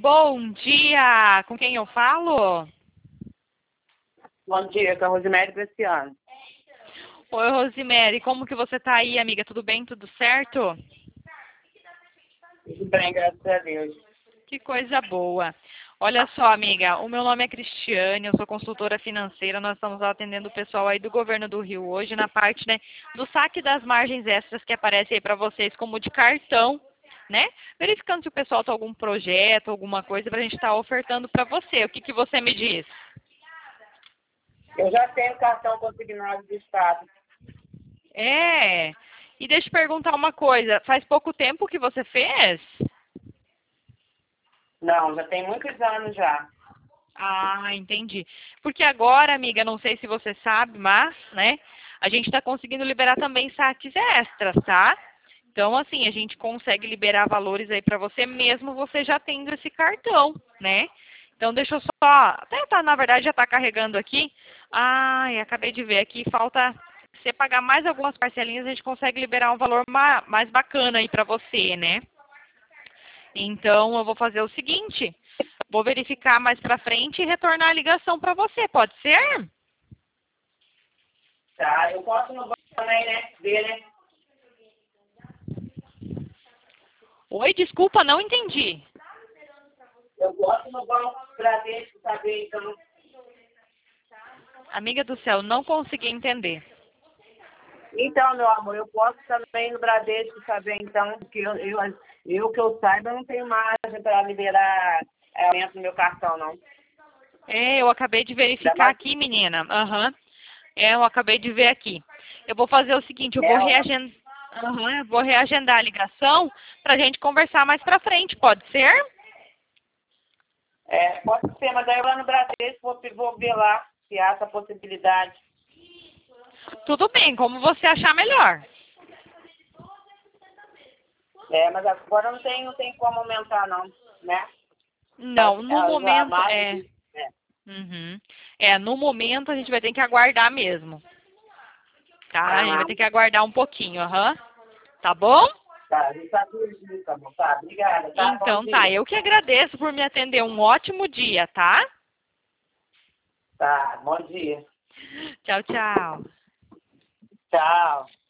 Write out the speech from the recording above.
Bom dia! Com quem eu falo? Bom dia, com a Rosemary Graciano. Oi, Rosemary, como que você tá aí, amiga? Tudo bem? Tudo certo? Tudo bem, graças a Deus. Que coisa boa. Olha só, amiga, o meu nome é Cristiane, eu sou consultora financeira, nós estamos atendendo o pessoal aí do Governo do Rio hoje na parte, né, do saque das margens extras que aparece aí para vocês como de cartão, né? Verificando se o pessoal tem algum projeto, alguma coisa para a gente estar ofertando para você. O que que você me diz? Eu já tenho cartão consignado do Estado. É. E deixa eu perguntar uma coisa, faz pouco tempo que você fez? Não, já tem muitos anos já. Ah, entendi. Porque agora, amiga, não sei se você sabe, mas, né, a gente está conseguindo liberar também saques extras, tá? Então, assim, a gente consegue liberar valores aí para você, mesmo você já tendo esse cartão, né? Então, deixa eu só, até tá, na verdade, já está carregando aqui. Ai, acabei de ver aqui, falta você pagar mais algumas parcelinhas, a gente consegue liberar um valor mais bacana aí para você, né? Então, eu vou fazer o seguinte, vou verificar mais pra frente e retornar a ligação para você, pode ser? Tá, eu posso no banco também, né? Ver, né? Oi, desculpa, não entendi. Eu posso no banco Bradesco saber, então. Amiga do céu, não consegui entender. Então, meu amor, eu posso também no Bradesco saber, então, que eu que eu saiba, eu não tenho margem para liberar aumento no meu cartão, não. É, eu acabei de verificar aqui, menina. Aham. É, eu acabei de ver aqui. Eu vou fazer o seguinte, eu vou reagendar, eu vou reagendar a ligação pra gente conversar mais pra frente, pode ser? Pode ser, mas daí eu lá no Bradesco vou ver lá se há essa possibilidade. Tudo bem, como você achar melhor. Mas agora não tem como aumentar, não, né? Não, no Já momento, mais, Uhum. No momento a gente vai ter que aguardar mesmo. Tá? A gente vai ter que aguardar um pouquinho, aham. Tá bom? Tá, a gente tá tudo, tá bom, tá, obrigada, tá? Então Bom tá, dia. eu que agradeço por me atender. Um ótimo dia, tá? Tá, bom dia. Tchau, tchau. Tchau.